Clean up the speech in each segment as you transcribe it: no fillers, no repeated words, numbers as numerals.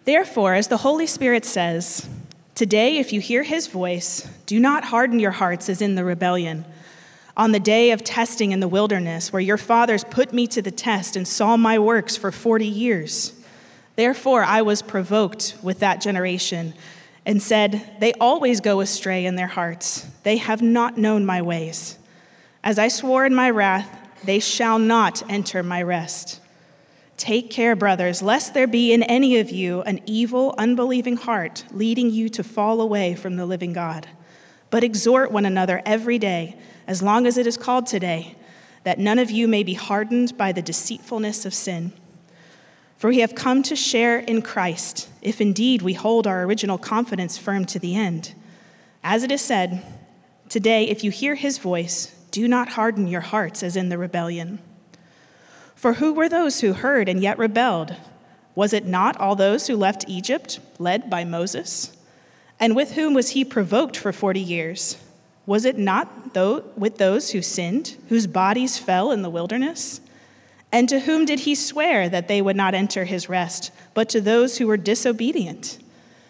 Therefore, as the Holy Spirit says, today, if you hear his voice, do not harden your hearts as in the rebellion. On the day of testing in the wilderness, where your fathers put me to the test and saw my works for 40 years. Therefore, I was provoked with that generation and said, they always go astray in their hearts. They have not known my ways. As I swore in my wrath, they shall not enter my rest. Take care, brothers, lest there be in any of you an evil, unbelieving heart leading you to fall away from the living God. But exhort one another every day, as long as it is called today, that none of you may be hardened by the deceitfulness of sin. For we have come to share in Christ, if indeed we hold our original confidence firm to the end. As it is said, today, if you hear his voice, do not harden your hearts as in the rebellion. For who were those who heard and yet rebelled? Was it not all those who left Egypt, led by Moses? And with whom was he provoked for 40 years? Was it not with those who sinned, whose bodies fell in the wilderness? And to whom did he swear that they would not enter his rest, but to those who were disobedient?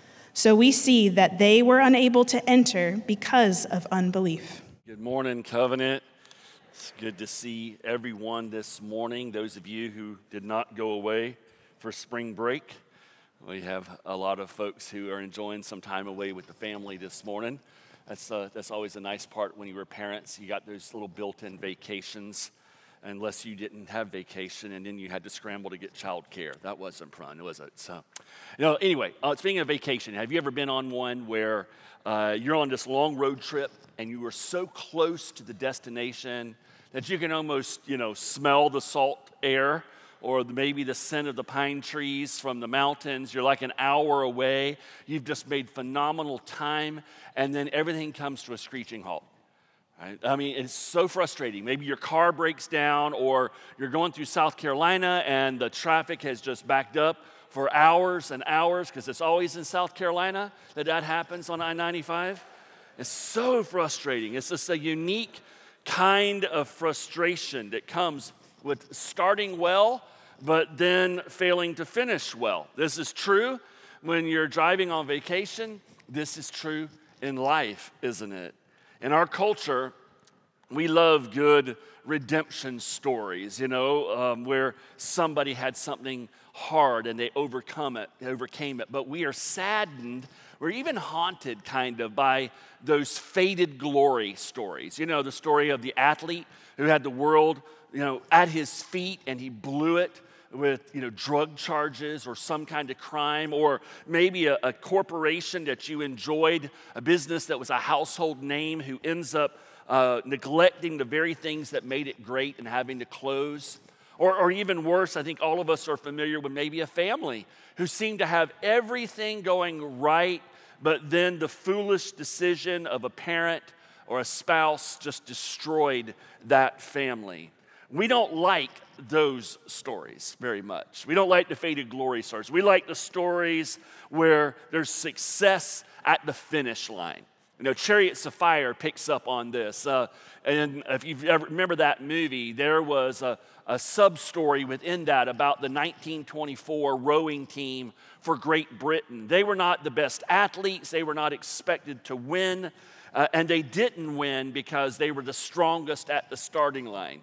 So we see that they were unable to enter because of unbelief. Good morning, Covenant. It's good to see everyone this morning. Those of you who did not go away for spring break, we have a lot of folks who are enjoying some time away with the family this morning. That's always a nice part when you were parents. You got those little built-in vacations, unless you didn't have vacation, and then you had to scramble to get childcare. That wasn't fun, was it? So, anyway, speaking of vacation, have you ever been on one where you're on this long road trip and you were so close to the destination that you can almost, smell the salt air or maybe the scent of the pine trees from the mountains? You're like an hour away. You've just made phenomenal time, and then everything comes to a screeching halt. Right? I mean, it's so frustrating. Maybe your car breaks down, or you're going through South Carolina and the traffic has just backed up for hours and hours, because it's always in South Carolina that happens on I-95. It's so frustrating. It's just a unique kind of frustration that comes with starting well, but then failing to finish well. This is true when you're driving on vacation. This is true in life, isn't it? In our culture, we love good redemption stories, where somebody had something hard and they overcame it. But we are saddened, we're even haunted kind of by those faded glory stories. The story of the athlete who had the world, at his feet, and he blew it with, drug charges or some kind of crime, or maybe a corporation that you enjoyed, a business that was a household name, who ends up neglecting the very things that made it great and having to close. Or even worse, I think all of us are familiar with maybe a family who seemed to have everything going right, but then the foolish decision of a parent or a spouse just destroyed that family. We don't like those stories very much. We don't like the faded glory stories. We like the stories where there's success at the finish line. Chariots of Fire picks up on this. And if you ever remember that movie, there was a sub-story within that about the 1924 rowing team for Great Britain. They were not the best athletes. They were not expected to win. And they didn't win because they were the strongest at the starting line.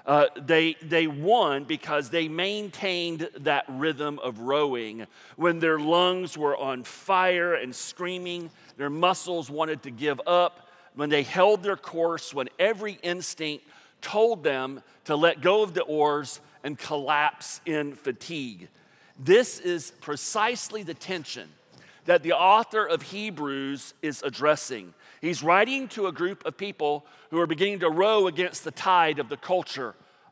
They won because they maintained that rhythm of rowing when their lungs were on fire and screaming. Their muscles wanted to give up. When they held their course, when every instinct told them to let go of the oars and collapse in fatigue. This is precisely the tension that the author of Hebrews is addressing. He's writing to a group of people who are beginning to row against the tide of the culture,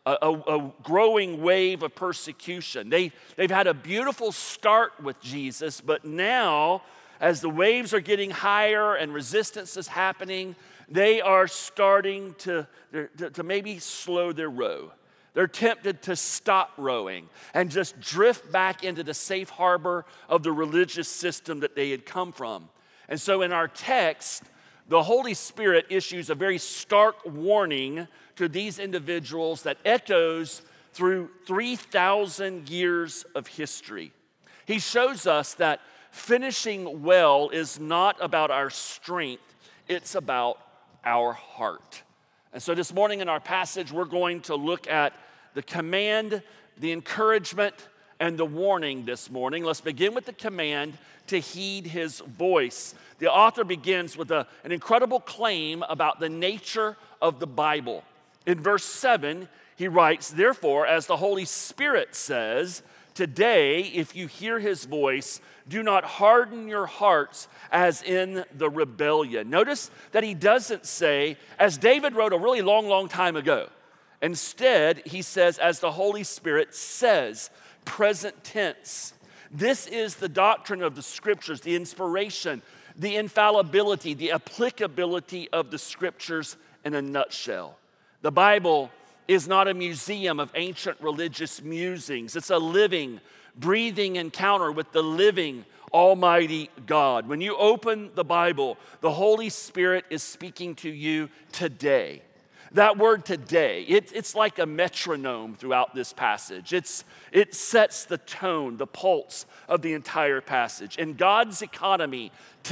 a growing wave of persecution. They've had a beautiful start with Jesus, but now, as the waves are getting higher and resistance is happening, they are starting to maybe slow their row. They're tempted to stop rowing and just drift back into the safe harbor of the religious system that they had come from. And so in our text, the Holy Spirit issues a very stark warning to these individuals that echoes through 3,000 years of history. He shows us that finishing well is not about our strength, it's about our heart. And so this morning in our passage, we're going to look at the command, the encouragement, and the warning this morning. Let's begin with the command to heed his voice. The author begins with an incredible claim about the nature of the Bible. In verse 7, he writes, "Therefore, as the Holy Spirit says, today, if you hear his voice, do not harden your hearts as in the rebellion." Notice that he doesn't say, as David wrote a really long time ago. Instead, he says, as the Holy Spirit says, present tense. This is the doctrine of the Scriptures, the inspiration, the infallibility, the applicability of the Scriptures in a nutshell. The Bible is not a museum of ancient religious musings. It's a living, breathing encounter with the living Almighty God. When you open the Bible, the Holy Spirit is speaking to you today. That word today, it's like a metronome throughout this passage. It sets the tone, the pulse of the entire passage. In God's economy,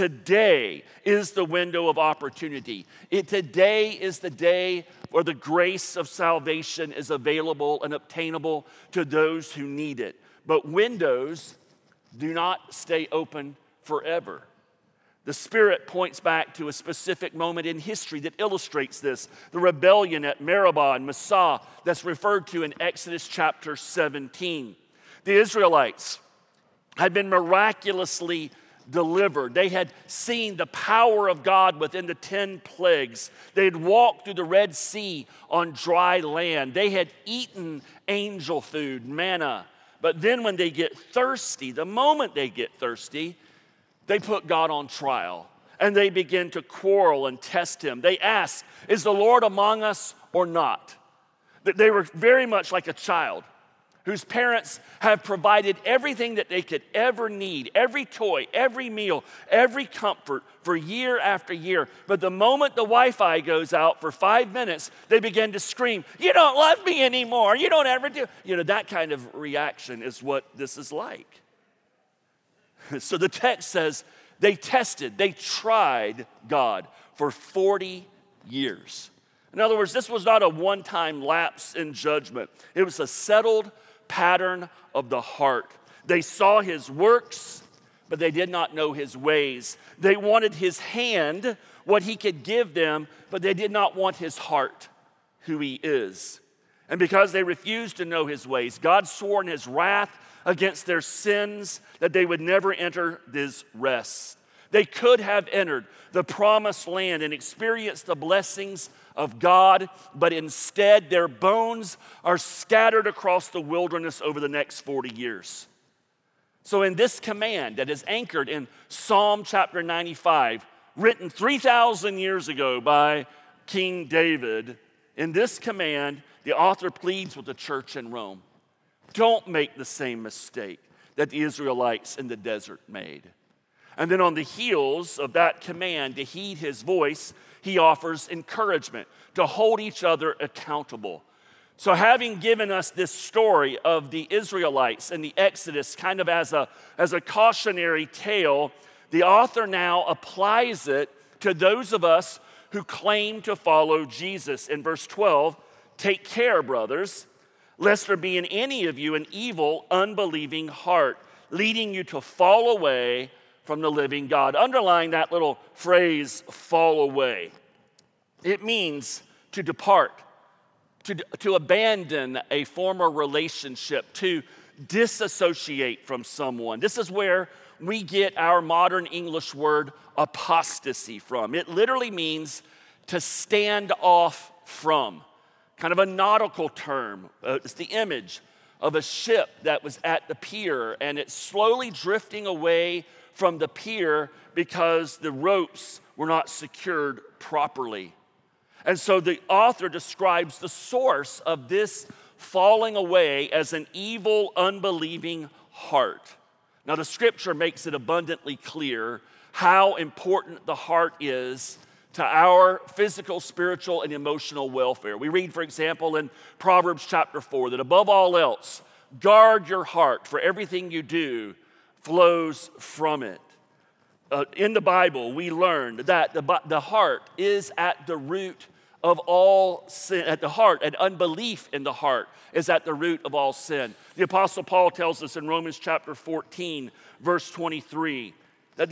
today is the window of opportunity. Today is the day where the grace of salvation is available and obtainable to those who need it. But windows do not stay open forever. The Spirit points back to a specific moment in history that illustrates this. The rebellion at Meribah and Massah that's referred to in Exodus chapter 17. The Israelites had been miraculously delivered. They had seen the power of God within the 10 plagues. They had walked through the Red Sea on dry land. They had eaten angel food, manna. But then when they get thirsty, the moment they get thirsty, they put God on trial, and they begin to quarrel and test him. They ask, is the Lord among us or not? They were very much like a child whose parents have provided everything that they could ever need, every toy, every meal, every comfort for year after year. But the moment the Wi-Fi goes out for 5 minutes, they begin to scream, "You don't love me anymore. You don't ever do." That kind of reaction is what this is like. So the text says they tried God for 40 years. In other words, this was not a one-time lapse in judgment. It was a settled pattern of the heart. They saw his works, but they did not know his ways. They wanted his hand, what he could give them, but they did not want his heart, who he is. And because they refused to know his ways, God swore in his wrath against their sins that they would never enter this rest. They could have entered the promised land and experienced the blessings of God, but instead their bones are scattered across the wilderness over the next 40 years. So in this command that is anchored in Psalm chapter 95, written 3,000 years ago by King David, in this command, the author pleads with the church in Rome. Don't make the same mistake that the Israelites in the desert made. And then on the heels of that command to heed his voice, he offers encouragement to hold each other accountable. So having given us this story of the Israelites and the Exodus kind of as a cautionary tale, the author now applies it to those of us who claim to follow Jesus. In verse 12, "Take care, brothers, lest there be in any of you an evil, unbelieving heart, leading you to fall away from the living God." Underline that little phrase, fall away. It means to depart, to abandon a former relationship, to disassociate from someone. This is where we get our modern English word apostasy from. It literally means to stand off from. Kind of a nautical term. It's the image of a ship that was at the pier and it's slowly drifting away from the pier because the ropes were not secured properly. And so the author describes the source of this falling away as an evil, unbelieving heart. Now, the scripture makes it abundantly clear how important the heart is to our physical, spiritual, and emotional welfare. We read, for example, in Proverbs chapter 4, that above all else, guard your heart, for everything you do flows from it. In the Bible, we learned that the heart is at the root of all sin. At the heart, and unbelief in the heart is at the root of all sin. The Apostle Paul tells us in Romans chapter 14, verse 23, that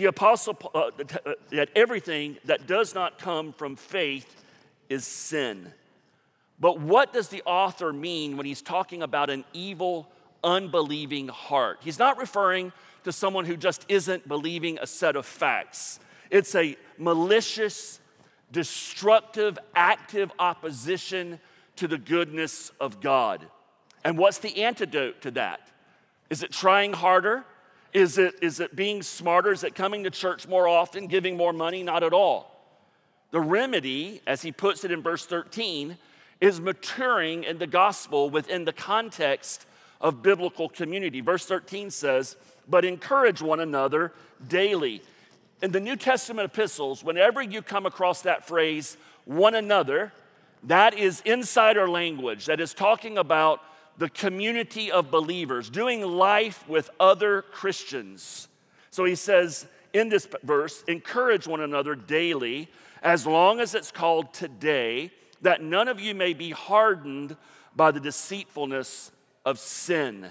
that everything that does not come from faith is sin. But what does the author mean when he's talking about an evil, unbelieving heart? He's not referring to someone who just isn't believing a set of facts. It's a malicious, destructive, active opposition to the goodness of God. And what's the antidote to that? Is it trying harder? Is it being smarter? Is it coming to church more often, giving more money? Not at all. The remedy, as he puts it in verse 13, is maturing in the gospel within the context of biblical community. Verse 13 says, "But encourage one another daily." In the New Testament epistles, whenever you come across that phrase, one another, that is insider language. That is talking about the community of believers, doing life with other Christians. So he says in this verse, encourage one another daily, as long as it's called today, that none of you may be hardened by the deceitfulness of sin.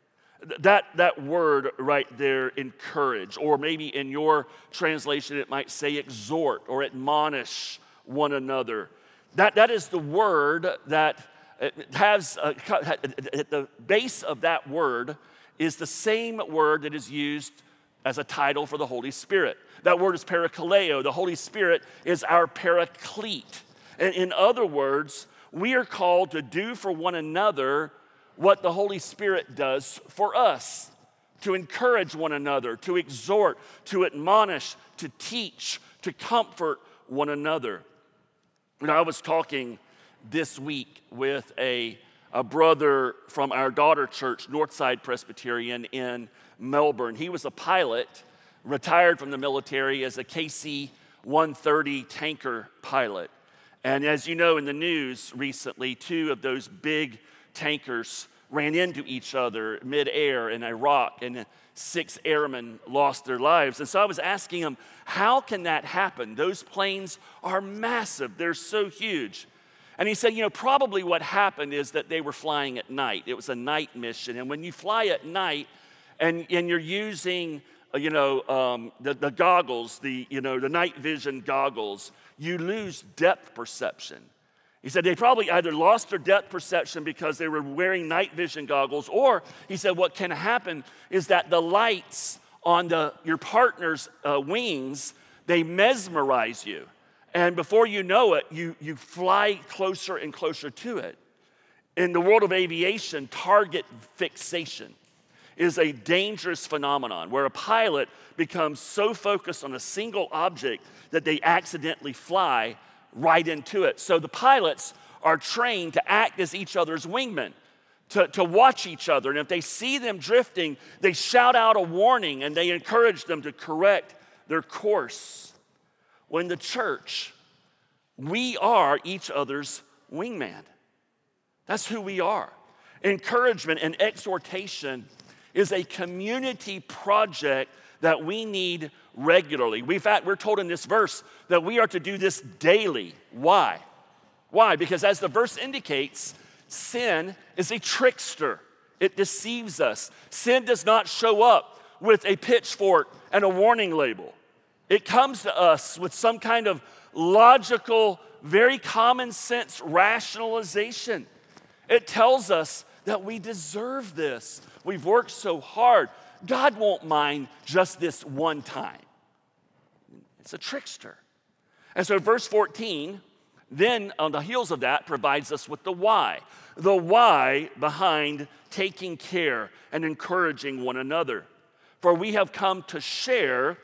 That word right there, encourage, or maybe in your translation it might say exhort or admonish one another. That is the word that has, at the base of that word is the same word that is used as a title for the Holy Spirit. That word is parakaleo. The Holy Spirit is our paraclete. And in other words, we are called to do for one another what the Holy Spirit does for us, to encourage one another, to exhort, to admonish, to teach, to comfort one another. And I was talking this week with a brother from our daughter church, Northside Presbyterian in Melbourne. He was a pilot, retired from the military as a KC-130 tanker pilot. And as you know, in the news recently, 2 of those big tankers ran into each other midair in Iraq, and 6 airmen lost their lives. And so I was asking him, how can that happen? Those planes are massive. They're so huge. And he said, probably what happened is that they were flying at night. It was a night mission. And when you fly at night and you're using, the goggles, the night vision goggles, you lose depth perception. He said they probably either lost their depth perception because they were wearing night vision goggles, or he said what can happen is that the lights on your partner's wings, they mesmerize you. And before you know it, you fly closer and closer to it. In the world of aviation, target fixation is a dangerous phenomenon where a pilot becomes so focused on a single object that they accidentally fly right into it. So the pilots are trained to act as each other's wingmen, to watch each other. And if they see them drifting, they shout out a warning and they encourage them to correct their course. When the church, we are each other's wingman. That's who we are. Encouragement and exhortation is a community project that we need regularly. In fact, we're told in this verse that we are to do this daily. Why? Why? Because as the verse indicates, sin is a trickster. It deceives us. Sin does not show up with a pitchfork and a warning label. It comes to us with some kind of logical, very common sense rationalization. It tells us that we deserve this. We've worked so hard. God won't mind just this one time. It's a trickster. And so verse 14, then on the heels of that, provides us with the why. The why behind taking care and encouraging one another. For we have come to share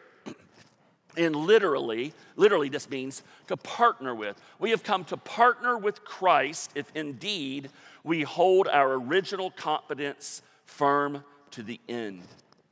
in literally this means to partner with. We have come to partner with Christ if indeed we hold our original confidence firm to the end.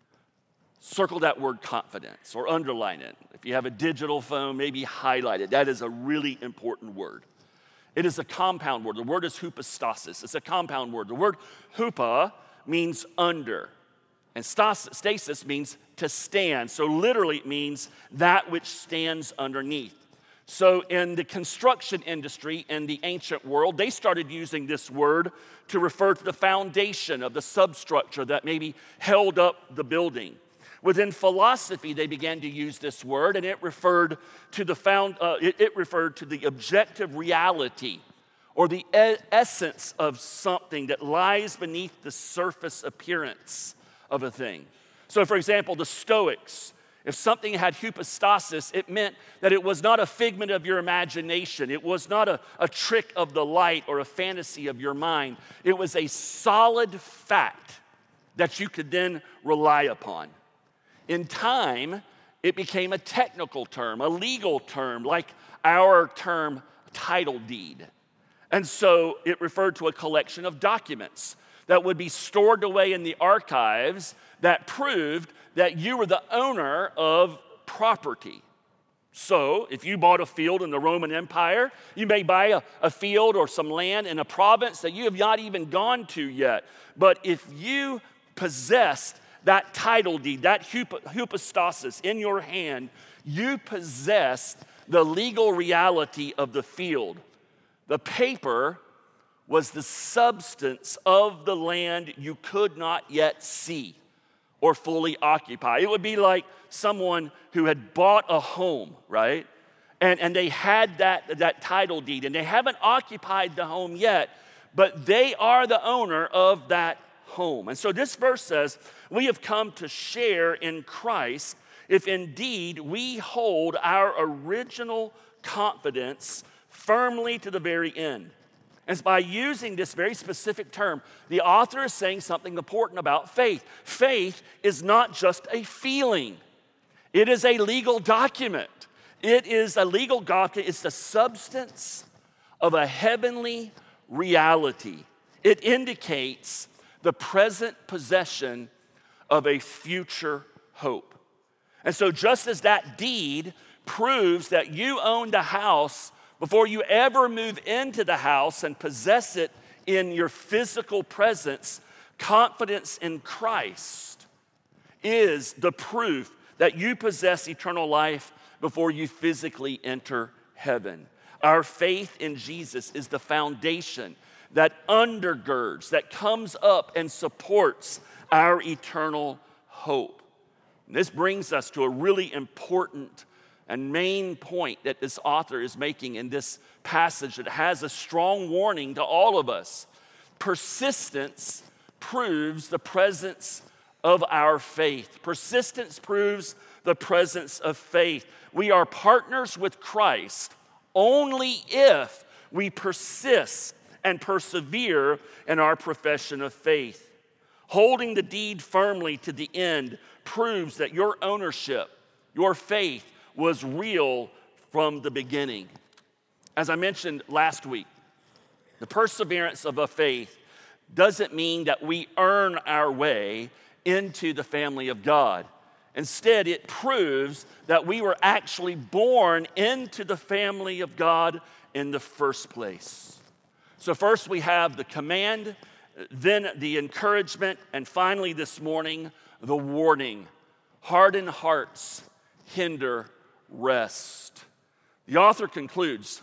Circle that word confidence or underline it. If you have a digital phone, maybe highlight it. That is a really important word. It is a compound word. The word is hypostasis. It's a compound word. The word hupa means under. And stasis means to stand. So literally it means that which stands underneath. So in the construction industry in the ancient world, they started using this word to refer to the foundation of the substructure that maybe held up the building. Within philosophy, they began to use this word, and it referred to the objective reality or the essence of something that lies beneath the surface appearance of a thing. So, for example, the Stoics, if something had hypostasis, it meant that it was not a figment of your imagination. It was not a trick of the light or a fantasy of your mind. It was a solid fact that you could then rely upon. In time, it became a technical term, a legal term, like our term title deed. And so it referred to a collection of documents that would be stored away in the archives that proved that you were the owner of property. So if you bought a field in the Roman Empire, you may buy a field or some land in a province that you have not even gone to yet. But if you possessed that title deed, that hypostasis in your hand, you possessed the legal reality of the field. The paper was the substance of the land you could not yet see or fully occupy. It would be like someone who had bought a home, right? And they had that title deed, and they haven't occupied the home yet, but they are the owner of that home. And so this verse says, we have come to share in Christ if indeed we hold our original confidence firmly to the very end. And by using this very specific term, the author is saying something important about faith. Faith is not just a feeling. It is a legal document. It is a legal document. It's the substance of a heavenly reality. It indicates the present possession of a future hope. And so just as that deed proves that you own the house before you ever move into the house and possess it in your physical presence, confidence in Christ is the proof that you possess eternal life before you physically enter heaven. Our faith in Jesus is the foundation that undergirds, that comes up and supports our eternal hope. And this brings us to a really important and main point that this author is making in this passage that has a strong warning to all of us. Persistence proves the presence of our faith. Persistence proves the presence of faith. We are partners with Christ only if we persist and persevere in our profession of faith. Holding the deed firmly to the end proves that your ownership, your faith, was real from the beginning. As I mentioned last week, the perseverance of a faith doesn't mean that we earn our way into the family of God. Instead, it proves that we were actually born into the family of God in the first place. So first we have the command, then the encouragement, and finally this morning, the warning. Hardened hearts hinder rest. The author concludes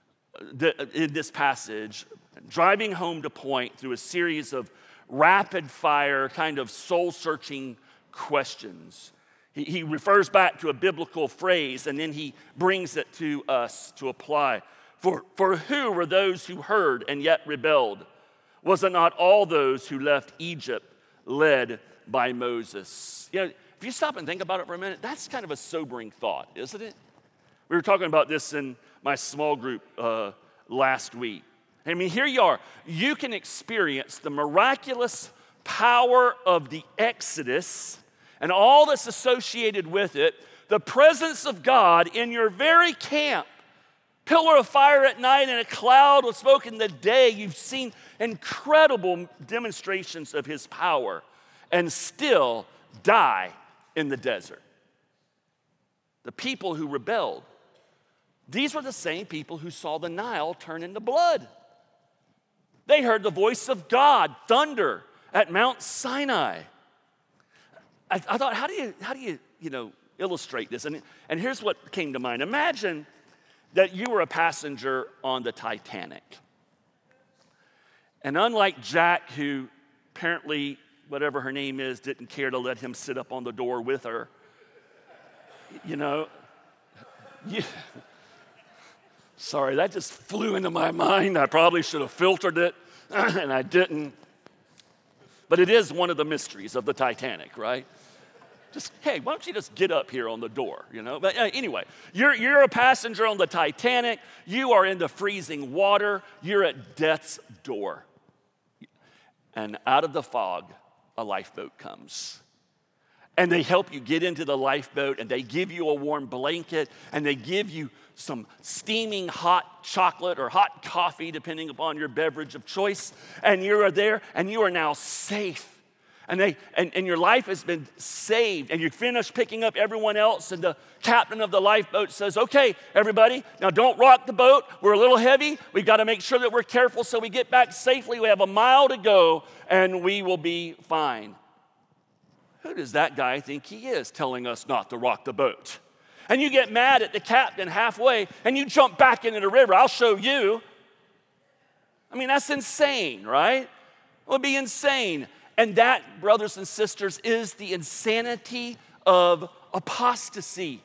in this passage, driving home the point through a series of rapid-fire, kind of soul-searching questions. He refers back to a biblical phrase, and then he brings it to us to apply. For who were those who heard and yet rebelled? Was it not all those who left Egypt led by Moses? You know, if you stop and think about it for a minute, that's kind of a sobering thought, isn't it? We were talking about this in my small group last week. I mean, here you are. You can experience the miraculous power of the Exodus and all that's associated with it, the presence of God in your very camp. Pillar of fire at night and a cloud of smoke in the day. You've seen incredible demonstrations of his power and still die in the desert. The people who rebelled, these were the same people who saw the Nile turn into blood. They heard the voice of God, thunder, at Mount Sinai. I thought, how do you illustrate this? And here's what came to mind. Imagine that you were a passenger on the Titanic. And unlike Jack, who apparently, whatever her name is, didn't care to let him sit up on the door with her, sorry, that just flew into my mind. I probably should have filtered it, and I didn't. But it is one of the mysteries of the Titanic, right? Just, hey, why don't you just get up here on the door, But anyway, you're a passenger on the Titanic. You are in the freezing water. You're at death's door. And out of the fog, a lifeboat comes. And they help you get into the lifeboat, and they give you a warm blanket, and they give you some steaming hot chocolate or hot coffee, depending upon your beverage of choice. And you are there, and you are now safe. And your life has been saved, and you finish picking up everyone else, and the captain of the lifeboat says, okay, everybody, now don't rock the boat. We're a little heavy. We've got to make sure that we're careful so we get back safely. We have a mile to go, and we will be fine. Who does that guy think he is telling us not to rock the boat? And you get mad at the captain halfway, and you jump back into the river. I'll show you. I mean, that's insane, right? It would be insane. And that, brothers and sisters, is the insanity of apostasy.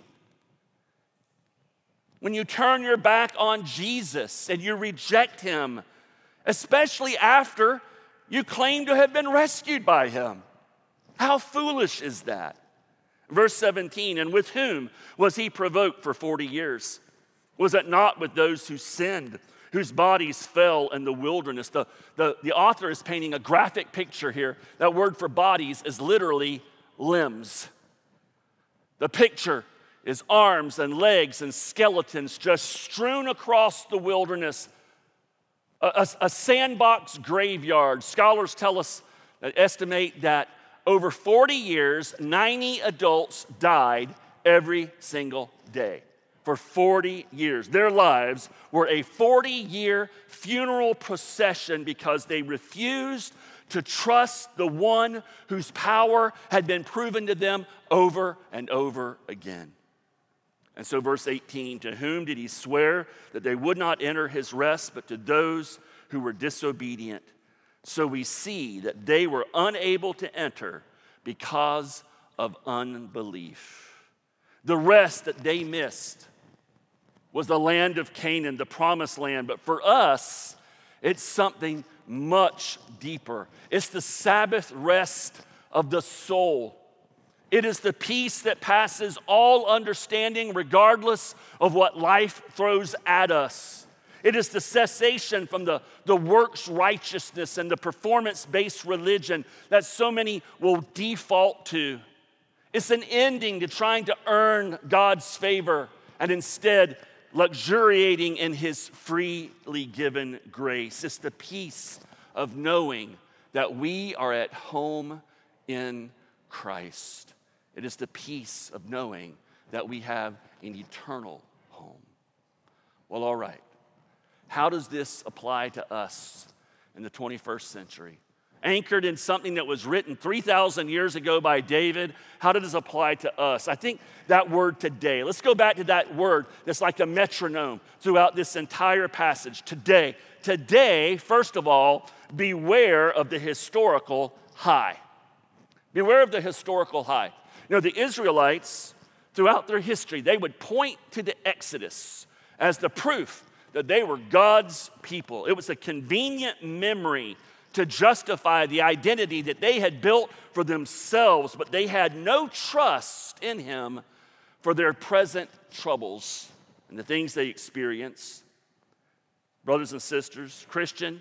When you turn your back on Jesus and you reject him, especially after you claim to have been rescued by him. How foolish is that? Verse 17, and with whom was he provoked for 40 years? Was it not with those who sinned, whose bodies fell in the wilderness? The author is painting a graphic picture here. That word for bodies is literally limbs. The picture is arms and legs and skeletons just strewn across the wilderness. A sandbox graveyard. Scholars tell us, estimate that over 40 years, 90 adults died every single day. For 40 years. Their lives were a 40-year funeral procession because they refused to trust the one whose power had been proven to them over and over again. And so verse 18, to whom did he swear that they would not enter his rest, but to those who were disobedient? So we see that they were unable to enter because of unbelief. The rest that they missed was the land of Canaan, the promised land. But for us, it's something much deeper. It's the Sabbath rest of the soul. It is the peace that passes all understanding, regardless of what life throws at us. It is the cessation from the works righteousness and the performance-based religion that so many will default to. It's an ending to trying to earn God's favor and instead luxuriating in his freely given grace. It's the peace of knowing that we are at home in Christ. It is the peace of knowing that we have an eternal home. Well, all right. How does this apply to us in the 21st century? Anchored in something that was written 3,000 years ago by David, how does this apply to us? I think that word today, let's go back to that word that's like a metronome throughout this entire passage. Today. Today, first of all, beware of the historical high. Beware of the historical high. You know, the Israelites, throughout their history, they would point to the Exodus as the proof that they were God's people. It was a convenient memory to justify the identity that they had built for themselves, but they had no trust in him for their present troubles and the things they experience. Brothers and sisters, Christian,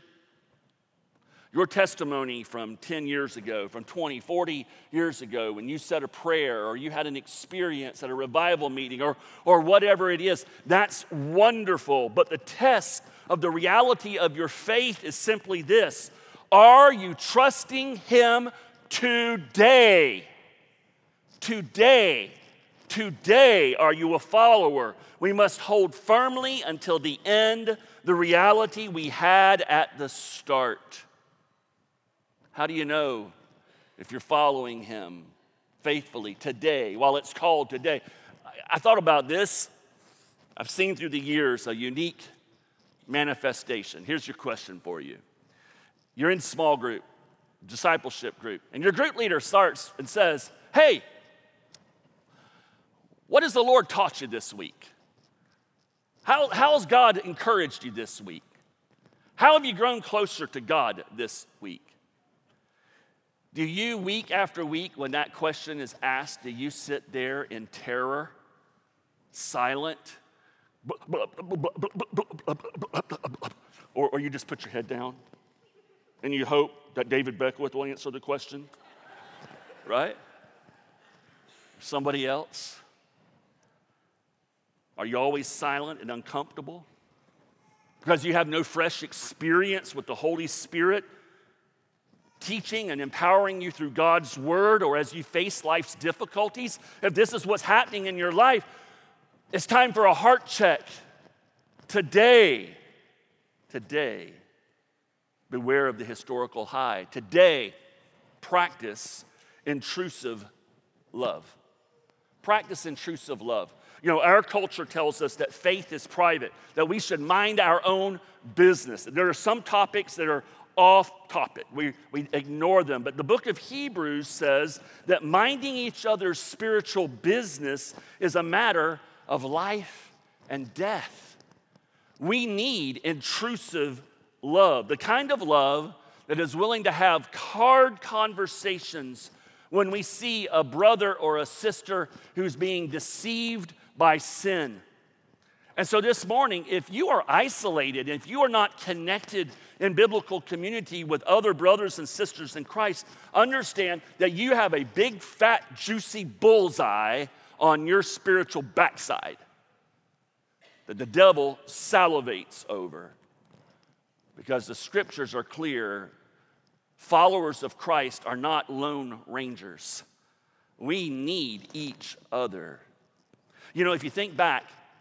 your testimony from 10 years ago, from 20, 40 years ago, when you said a prayer or you had an experience at a revival meeting or whatever it is, that's wonderful. But the test of the reality of your faith is simply this. Are you trusting him today? Today. Today, are you a follower? We must hold firmly until the end the reality we had at the start. How do you know if you're following him? faithfully today, while it's called today. I thought about this. I've seen through the years a unique manifestation. Here's your question for you. You're in small group, discipleship group, and your group leader starts and says, hey, what has the Lord taught you this week? How has God encouraged you this week? How have you grown closer to God this week? Do you, week after week, when that question is asked, do you sit there in terror, silent, or you just put your head down and you hope that David Beckwith will answer the question, right? Somebody else? Are you always silent and uncomfortable? Because you have no fresh experience with the Holy Spirit teaching and empowering you through God's word, or as you face life's difficulties? If this is what's happening in your life, it's time for a heart check. Today, beware of the historical high. Today, practice intrusive love. Practice intrusive love. You know, our culture tells us that faith is private, that we should mind our own business. There are some topics that are off topic. We ignore them. But the book of Hebrews says that minding each other's spiritual business is a matter of life and death. We need intrusive love, the kind of love that is willing to have hard conversations when we see a brother or a sister who's being deceived by sin. And so this morning, if you are isolated, if you are not connected in biblical community with other brothers and sisters in Christ, understand that you have a big, fat, juicy bullseye on your spiritual backside that the devil salivates over. Because the scriptures are clear, followers of Christ are not lone rangers. We need each other. You know, if you think back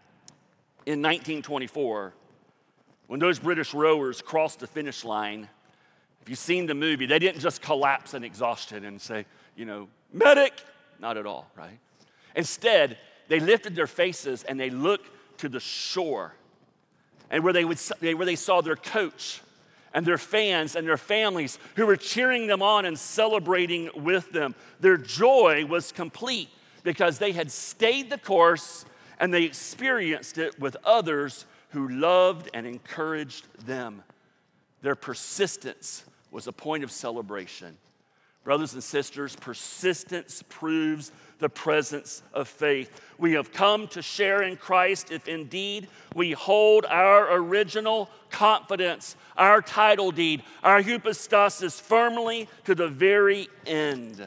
in 1924, when those British rowers crossed the finish line, if you've seen the movie, they didn't just collapse in exhaustion and say, you know, medic. Not at all, right? Instead, they lifted their faces and they looked to the shore, and where they saw their coach and their fans and their families who were cheering them on and celebrating with them. Their joy was complete because they had stayed the course and they experienced it with others who loved and encouraged them. Their persistence was a point of celebration. Brothers and sisters, persistence proves the presence of faith. We have come to share in Christ if indeed we hold our original confidence, our title deed, our hypostasis firmly to the very end.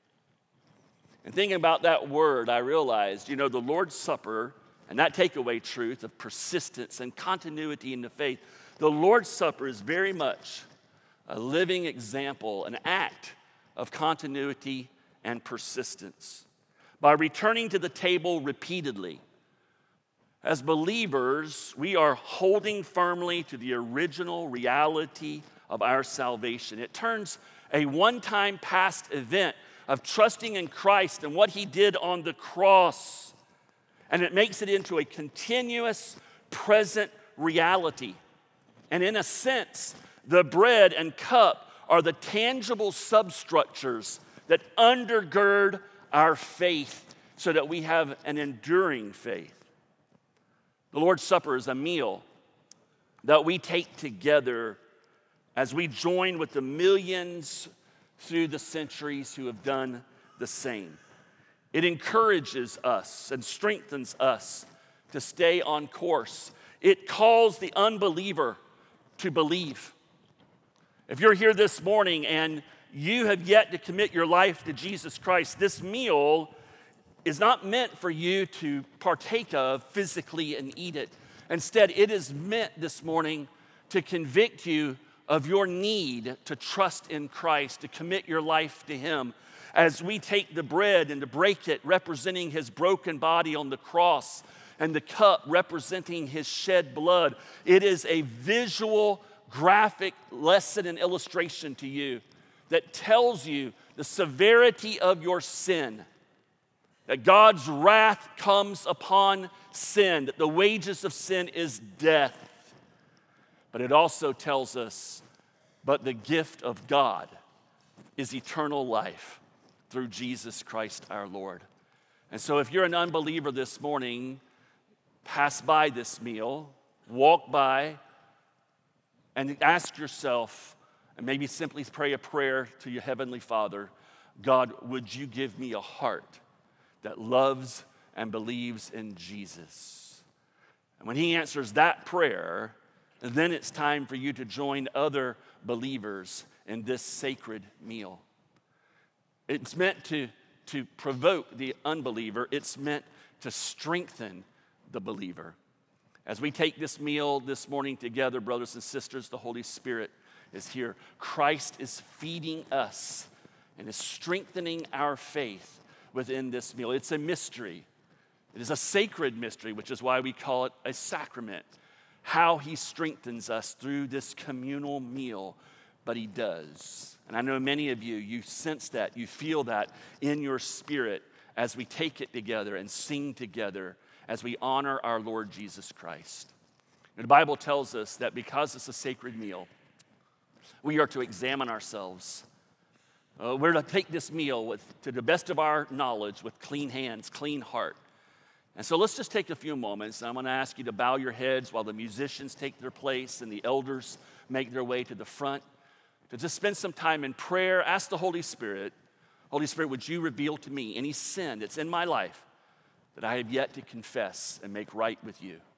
And thinking about that word, I realized, you know, the Lord's Supper and that takeaway truth of persistence and continuity in the faith, the Lord's Supper is very much a living example, an act of continuity and persistence. By returning to the table repeatedly, as believers, we are holding firmly to the original reality of our salvation. It turns a one-time past event of trusting in Christ and what he did on the cross, and it makes it into a continuous present reality. And in a sense, the bread and cup are the tangible substructures that undergird our faith so that we have an enduring faith. The Lord's Supper is a meal that we take together as we join with the millions through the centuries who have done the same. It encourages us and strengthens us to stay on course. It calls the unbeliever to believe. If you're here this morning and you have yet to commit your life to Jesus Christ, this meal is not meant for you to partake of physically and eat it. Instead, it is meant this morning to convict you of your need to trust in Christ, to commit your life to him. As we take the bread and to break it, representing his broken body on the cross, and the cup representing his shed blood, it is a visual, graphic lesson and illustration to you that tells you the severity of your sin, that God's wrath comes upon sin, that the wages of sin is death. But it also tells us, but the gift of God is eternal life through Jesus Christ our Lord. And so if you're an unbeliever this morning, pass by this meal, walk by, and ask yourself, and maybe simply pray a prayer to your Heavenly Father, God, would you give me a heart that loves and believes in Jesus? And when he answers that prayer, then it's time for you to join other believers in this sacred meal. It's meant to provoke the unbeliever. It's meant to strengthen the believer. As we take this meal this morning together, brothers and sisters, the Holy Spirit is here. Christ is feeding us and is strengthening our faith within this meal. It's a mystery. It is a sacred mystery, which is why we call it a sacrament. How he strengthens us through this communal meal, but he does. And I know many of you, you sense that, you feel that in your spirit as we take it together and sing together as we honor our Lord Jesus Christ. And the Bible tells us that because it's a sacred meal, we are to examine ourselves. We're to take this meal to the best of our knowledge with clean hands, clean heart. And so let's just take a few moments. I'm going to ask you to bow your heads while the musicians take their place and the elders make their way to the front, to just spend some time in prayer. Ask the Holy Spirit, would you reveal to me any sin that's in my life that I have yet to confess and make right with you?